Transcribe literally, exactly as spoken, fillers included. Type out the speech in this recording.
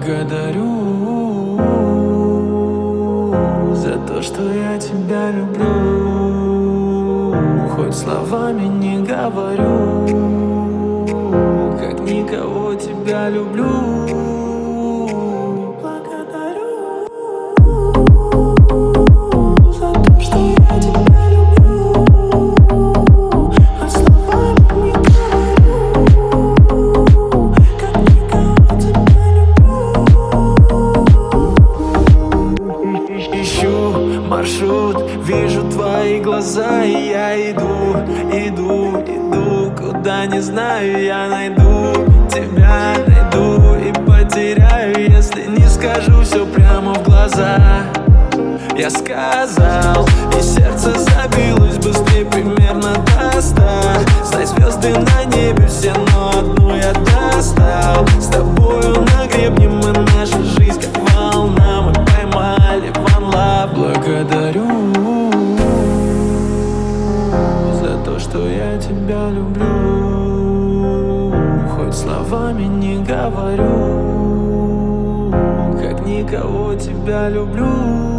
Благодарю за то, что я тебя люблю. Хоть словами не говорю, как никого тебя люблю. Благодарю за то, что я тебя люблю. Хоть словами не говорю, как никого тебя люблю. Ищу маршрут, вижу твои глаза, и я иду, иду, иду, куда не знаю, я найду тебя, найду и потеряю, если не скажу все прямо в глаза. Я сказал, и сердце забилось быстрее примерно до ста. Знай, звезды на небе все, но одну я достал. С тобою на гребне мы наша жизнь как волна, мы поймали one love. Благодарю за то, что я тебя люблю. Хоть словами не говорю, как никого тебя люблю.